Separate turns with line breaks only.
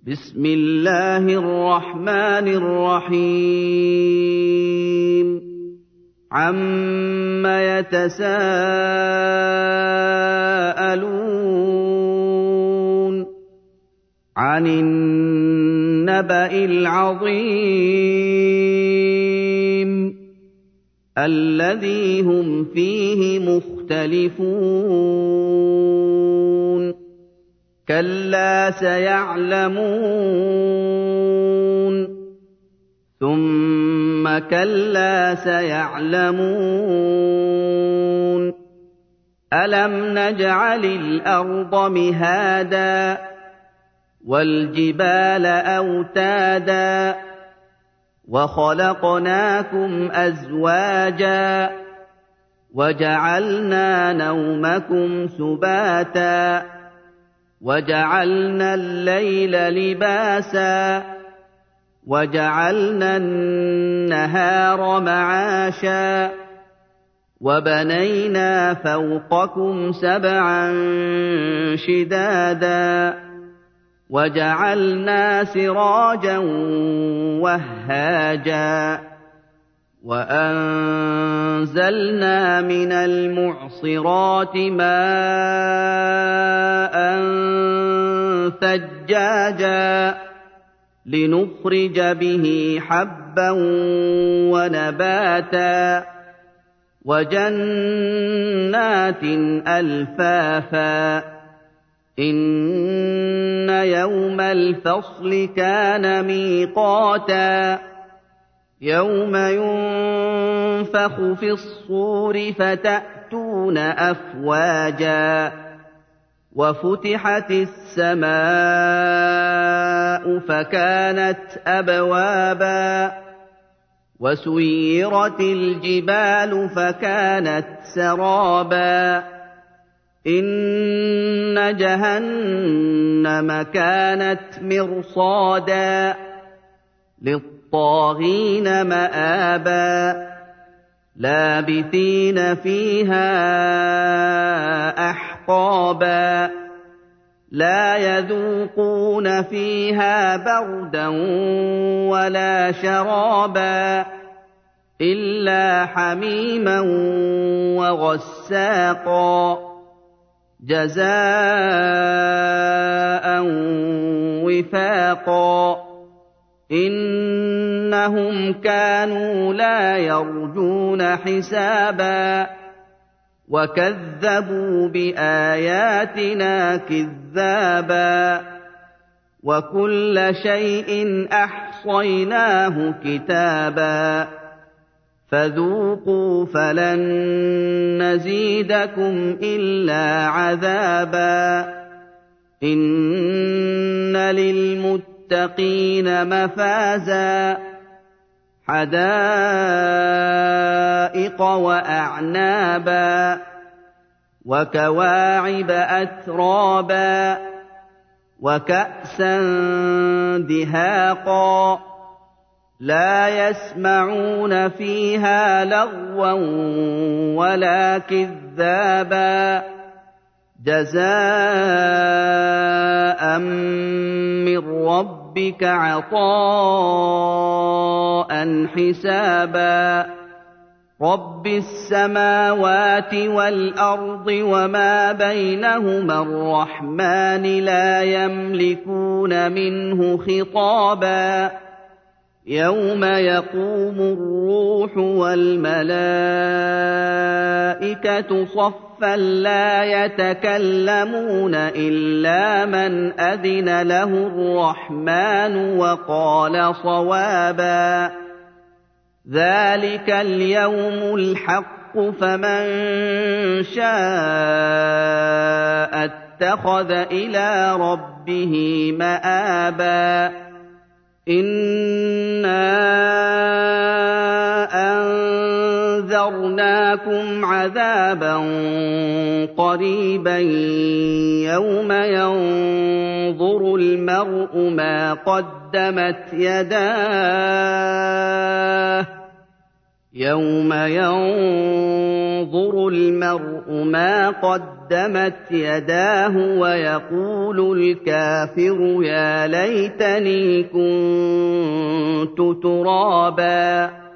بسم الله الرحمن الرحيم عَمَّ يتساءلون عن النبأ العظيم الذي هم فيه مختلفون كلا سيعلمون ثم كلا سيعلمون ألم نجعل الأرض مهادا والجبال أوتادا وخلقناكم أزواجا وجعلنا نومكم سباتا وجعلنا الليل لباسا وجعلنا النهار معاشا وبنينا فوقكم سبعا شدادا وجعلنا سراجا وهاجا وأنزلنا من المعصرات ماء ثجاجا لنخرج به حبا ونباتا وجنات ألفافا إن يوم الفصل كان ميقاتا يوم ينفخ في الصور فتأتون أفواجا وفتحت السماء فكانت أبوابا وسيرت الجبال فكانت سرابا إن جهنم كانت مرصادا للطاغين مآبا لابثين فيها أحقابا لا يذوقون فيها بردا ولا شرابا إلا حميما وغساقا جزاء وفاقا إنهم كانوا لا يرجون حسابا وكذبوا بآياتنا كذابا وكل شيء أحصيناه كتابا فذوقوا فلن نزيدكم إلا عذابا إن للمتقين مفازا حدائق وأعنابا وكواعب أترابا وكأسا دهاقا لا يسمعون فيها لغوا ولا كذابا جزاء من ربك عطاء حسابا رب السماوات والأرض وما بينهما الرحمن لا يملكون منه خطابا يوم يقوم الروح والملائكة صفا لا يتكلمون إلا من أذن له الرحمن وقال صوابا ذلك اليوم الحق فمن شاء اتخذ إلى ربه مآبا إنا أنذرناكم عذابا قريبا يوم ينظر المرء ما قدمت يداه يَوْمَ يَنظُرُ الْمَرْءُ مَا قَدَّمَتْ يَدَاهُ وَيَقُولُ الْكَافِرُ يَا لَيْتَنِي كُنتُ تُرَابًا